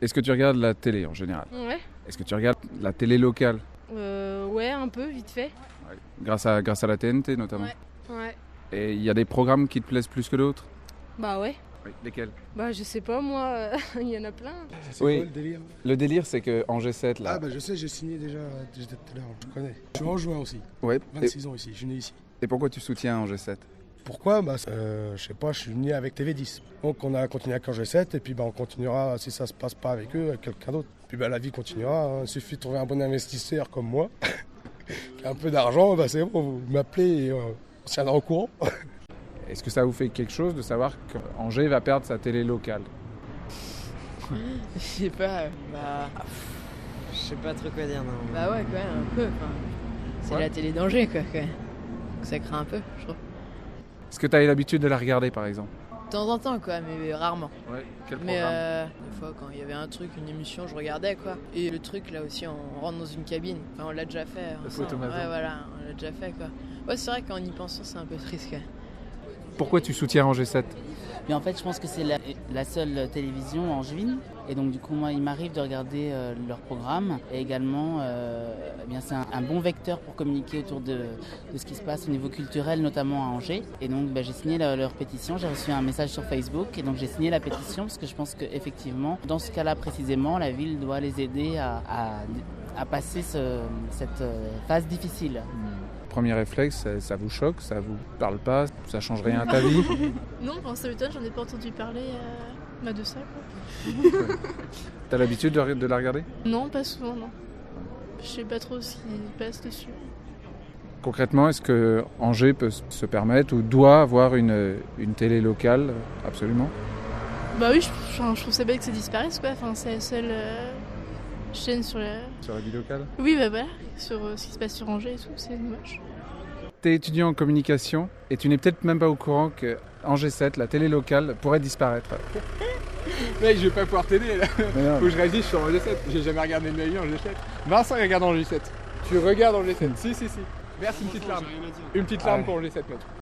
Est-ce que tu regardes la télé en général? Ouais. Est-ce que tu regardes la télé locale? Ouais, un peu, vite fait. Ouais. Grâce à la TNT notamment. Ouais. Et il y a des programmes qui te plaisent plus que d'autres? Bah ouais. Oui. Lesquels? Bah je sais pas, moi, il y en a plein. C'est Oui. quoi le délire? Le délire, c'est que en G7 là. Ah bah je sais, j'ai signé déjà tout à l'heure, je connais. Je suis en juin aussi, Ouais. 26 ans ici, je suis né ici. Et pourquoi tu soutiens en G7? Pourquoi? Bah je sais pas, je suis né avec TV10. Donc on a continué avec en G7 et puis bah on continuera, si ça se passe pas avec eux, avec quelqu'un d'autre. Puis bah la vie continuera, hein. Il suffit de trouver un bon investisseur comme moi, qui a un peu d'argent, bah c'est bon, vous m'appelez et on se tiendra au courant. Est-ce que ça vous fait quelque chose de savoir qu'Angers va perdre sa télé locale? Je sais pas, Je sais pas trop quoi dire, non. bah ouais, quoi, un peu. Enfin, c'est Ouais. la télé danger, quoi. Donc ça craint un peu, je trouve. Est-ce que tu as eu l'habitude de la regarder par exemple? De temps en temps, quoi, mais rarement. Ouais. Quel Mais des fois, quand il y avait un truc, une émission, je regardais, quoi. Et le truc, là aussi, on rentre dans une cabine. Enfin, on l'a déjà fait. Le ensemble. photomaton. Ouais, voilà, on l'a déjà fait, quoi. Ouais, c'est vrai qu'en y pensant, c'est un peu triste, quoi. Pourquoi tu soutiens Angers 7? Mais en fait, je pense que c'est la seule télévision angevine. Et donc, du coup, moi, il m'arrive de regarder leur programme. Et également, eh bien, c'est un bon vecteur pour communiquer autour de ce qui se passe au niveau culturel, notamment à Angers. Et donc, j'ai signé leur pétition. J'ai reçu un message sur Facebook. Et donc, j'ai signé la pétition parce que je pense qu'effectivement, dans ce cas-là précisément, la ville doit les aider à passer cette phase difficile. Premier réflexe, ça vous choque, ça vous parle pas, ça change rien à ta vie? Non, enfin, ça m'étonne, j'en ai pas entendu parler de ça. Quoi. T'as l'habitude de la regarder? Non, pas souvent, non. Je sais pas trop ce qui passe dessus. Concrètement, est-ce que Angers peut se permettre ou doit avoir une télé locale? Absolument. Bah oui, je trouve ça bête que ça disparaisse, quoi. Enfin, c'est la seule chaîne sur la... Sur la vie locale? Oui, bah voilà, sur ce qui se passe sur Angers et tout, c'est dommage. T'es étudiant en communication et tu n'es peut-être même pas au courant que Angers 7, la télé locale, pourrait disparaître. Mec, je vais pas pouvoir t'aider là. Mais non, Faut que je réagisse sur Angers 7. J'ai jamais regardé de ma vie Angers 7. Vincent, il regarde Angers 7. Tu regardes Angers 7. Si. Merci, une petite larme. Une petite larme pour Angers 7, mec.